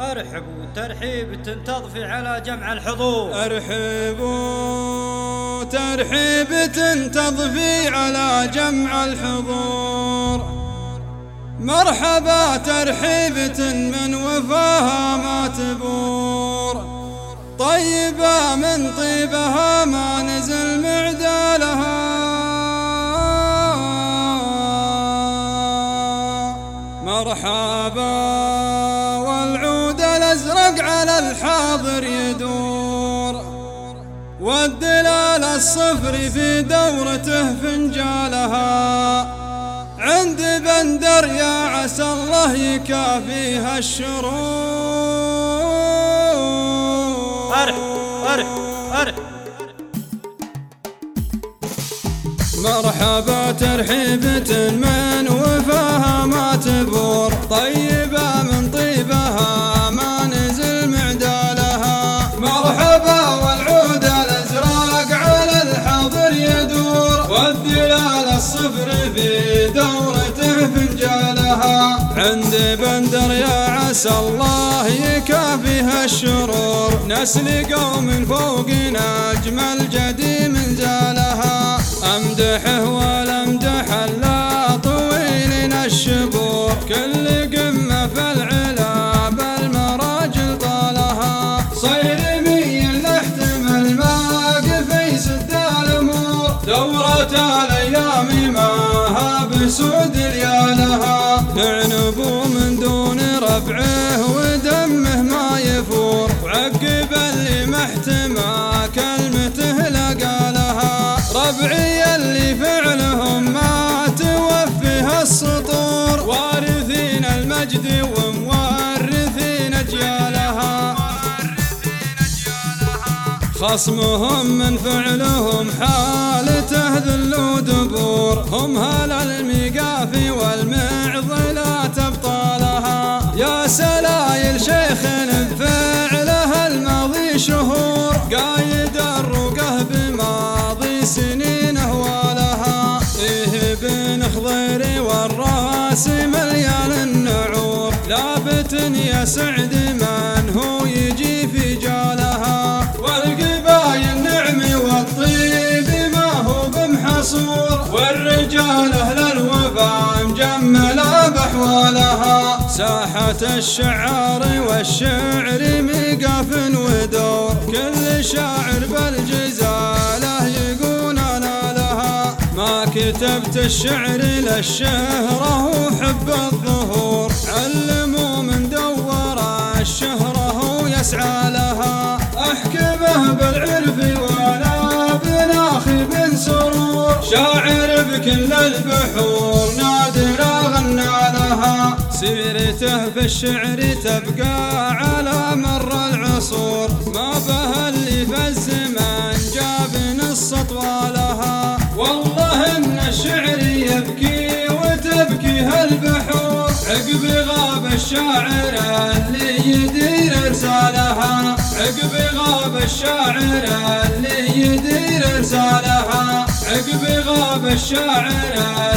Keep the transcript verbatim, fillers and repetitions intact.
أرحبوا ترحيب تنتظفي على جمع الحضور. أرحبوا ترحيب تنتظفي على جمع الحضور. مرحبا ترحيبة من وفاها ما تبور. طيبة من طيبها ما نزل معدالها. مرحبا والعود الأزرق على الحاضر يدور. والدلال الصفر في دورته فنجالها. عند بندر يا عسى الله يكافيها الشرور. أرح أرح أرح مرحبا ترحيبة من وفاها ما تبور. طيبة من طيبها ما نزل معدالها. مرحبا والعود الأزرق على الحاضر يدور. والدلال الصفر في دورته فنجالها. عند بندر يا عسى الله يكافيها الشرور. نسل قوم فوق نجم الجديم زالها. أمدحه والأمدح لا طويل الشبور. كل قمة في العلا بالمراجل طالها. صيرمي الاحتمال ما قفي سد الأمور. دورة الأيام ماها بسود ليالها. نعنبو من دون ربعه ودمه ما يفور. وعقب اللي محتمى كلمته لقالها. ربعي اللي فعلهم ما توفيها السطور. وارثين المجد ومورثين أجيالها. خصمهم من فعلهم حالته ذل ودبور. هم هل الميقافي والمعضلات أبطالها. يا سلايل شيخ بفعله الماضي شهور. قايد الرقه بماضي سنين أهوالها. إيه بن خضيري والراس مليان النعور. لابت يا سعد من هو يجي في جالها. والقبايل نعم والطيب ما هو بمحصور. والرجال أهل الوفا مجملة بأحوالها. ساحة الشعار والشعر ميقاف ودور. كل شاعر بالجزالة يقول أنا لها. ما كتبت الشعر للشهرة وحب الظهور. علموا من دور الشهرة ويسعى لها. أحكمه بالعرف ولا بناخي بن سرور. شاعر بكل البحور نادر غنى لها. سيرته في الشعر تبقى على مر العصور. ما به اللي في الزمان جاب نص طوالها. والله إن الشعر يبكي وتبكي هالبحور. عقب غاب الشاعر اللي يدير إرسالها. عقب غاب الشاعر اللي يدير إرسالها. عقب غاب الشاعر